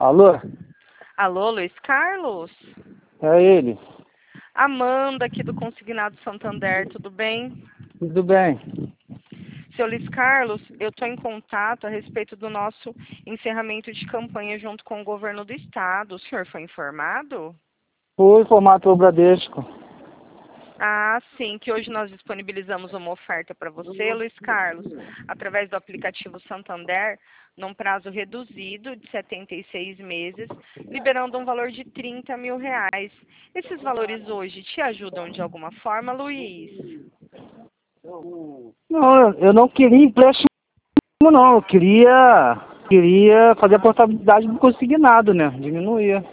Alô? Alô, Luiz Carlos? É ele. Amanda, aqui do Consignado Santander, tudo bem? Tudo bem? Seu Luiz Carlos, eu estou em contato a respeito do nosso encerramento de campanha junto com o governo do estado. O senhor foi informado? Fui formato o Bradesco. Ah, sim, que hoje nós disponibilizamos uma oferta para você, Luiz Carlos, através do aplicativo Santander, num prazo reduzido de 76 meses, liberando um valor de R$ 30.000. Esses valores hoje te ajudam de alguma forma, Luiz? Não, eu não queria empréstimo, não. Eu queria fazer a portabilidade do consignado, né? Diminuir.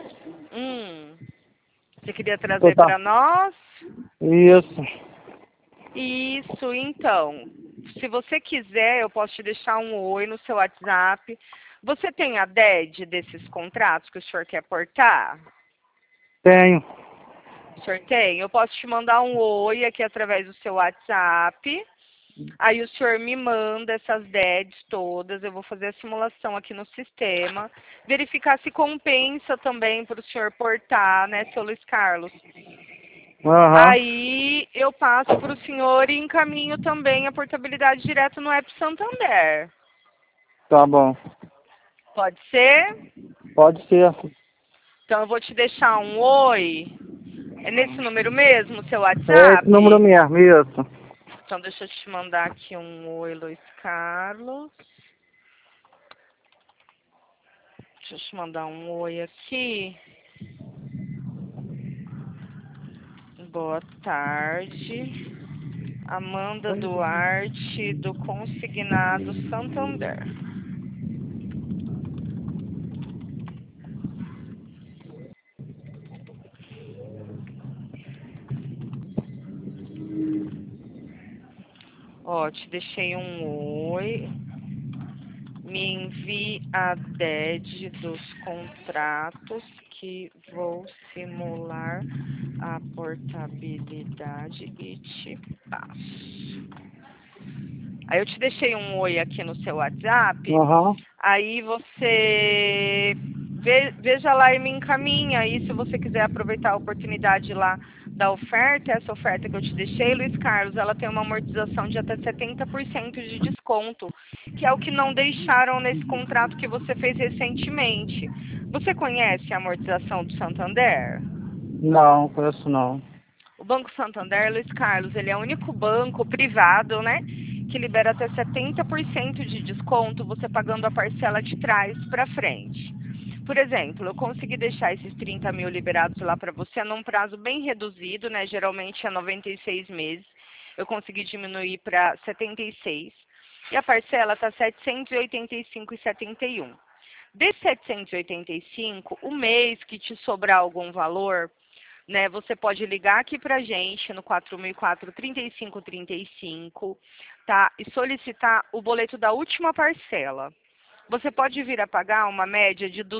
Você queria trazer Total. para nós? Isso. Isso, então. Se você quiser, eu posso te deixar um oi no seu WhatsApp. Você tem a DED desses contratos que o senhor quer portar? Tenho. O senhor tem? Eu posso te mandar um oi aqui através do seu WhatsApp. Aí o senhor me manda essas DEDs todas. Eu vou fazer a simulação aqui no sistema. Verificar se compensa também para o senhor portar, né, seu Luiz Carlos? Aham. Aí eu passo para o senhor e encaminho também a portabilidade direto no app Santander. Tá bom. Pode ser? Pode ser. Então eu vou te deixar um oi. É nesse número mesmo, seu É esse número WhatsApp? mesmo, isso. Então deixa eu te mandar aqui um oi, Luiz Carlos. Deixa eu te mandar um oi aqui. Boa tarde. Amanda Duarte, do Consignado Santander. Ó, te deixei um oi. Me envie a DED dos contratos que vou simular a portabilidade e te passo. Aí eu te deixei um oi aqui no seu WhatsApp. Aham. Aí você veja lá e me encaminha. Aí se você quiser aproveitar a oportunidade lá da oferta, essa oferta que eu te deixei, Luiz Carlos, ela tem uma amortização de até 70% de desconto, que é o que não deixaram nesse contrato que você fez recentemente. Você conhece a amortização do Santander? Não, conheço não. O Banco Santander, Luiz Carlos, ele é o único banco privado, né, que libera até 70% de desconto você pagando a parcela de trás para frente. Por exemplo, eu consegui deixar esses 30.000 liberados lá para você num prazo bem reduzido, né, geralmente é 96 meses. Eu consegui diminuir para 76 e a parcela está R$ 785,71. Desses 785, o mês que te sobrar algum valor, né, você pode ligar aqui para a gente no 4004-3535, tá? E solicitar o boleto da última parcela. Você pode vir a pagar uma média de R$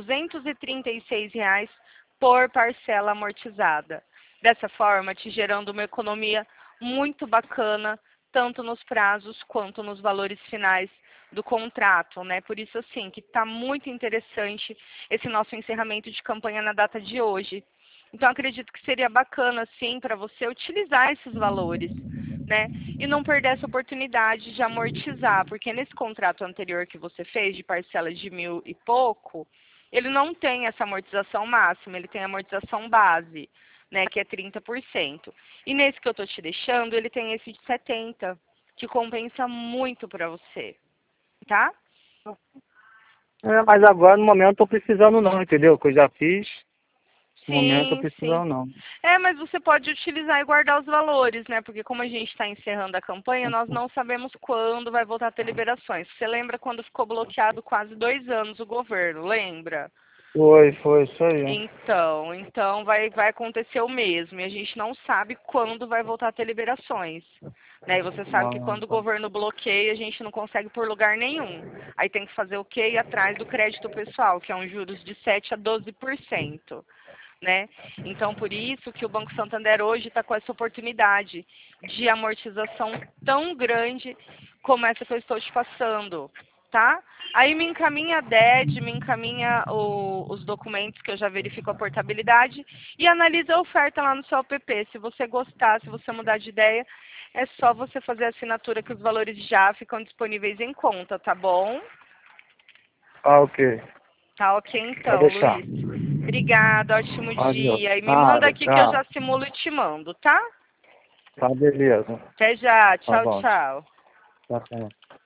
236 por parcela amortizada. Dessa forma, te gerando uma economia muito bacana, tanto nos prazos quanto nos valores finais do contrato, né? Por isso, assim, que está muito interessante esse nosso encerramento de campanha na data de hoje. Então, acredito que seria bacana, sim, para você utilizar esses valores, né? E não perder essa oportunidade de amortizar, porque nesse contrato anterior que você fez, de parcela de 1.000 e pouco, ele não tem essa amortização máxima, ele tem a amortização base, né, que é 30%. E nesse que eu estou te deixando, ele tem esse de 70%, que compensa muito para você, tá? É, mas agora no momento tô precisando não, entendeu? Que eu já fiz. No momento tô Sim, sim. precisando não. É, mas você pode utilizar e guardar os valores, né? Porque como a gente está encerrando a campanha, nós não sabemos quando vai voltar a ter liberações. Você lembra quando ficou bloqueado quase 2 anos o governo, lembra? Foi, isso aí. Então vai acontecer o mesmo. E a gente não sabe quando vai voltar a ter liberações. Né? E você sabe que Ah, quando o tá. governo bloqueia, a gente não consegue por lugar nenhum. Aí tem que fazer o quê? Ir atrás do crédito pessoal, que é um juros de 7 a 12%. Né? Então, por isso que o Banco Santander hoje está com essa oportunidade de amortização tão grande como essa que eu estou te passando. tá? Aí me encaminha a DED, me encaminha os documentos que eu já verifico a portabilidade e analisa a oferta lá no seu app. Se você gostar, se você mudar de ideia, é só você fazer a assinatura que os valores já ficam disponíveis em conta, tá bom? Ah, ok. Tá ok Pode então, deixar. Luiz. Obrigada, ótimo Adeus. dia. E me manda Nada, aqui que eu tchau. já simulo e te mando, tá? Tá, beleza. Até já. Tá Tchau, bom. tchau. Tá bom.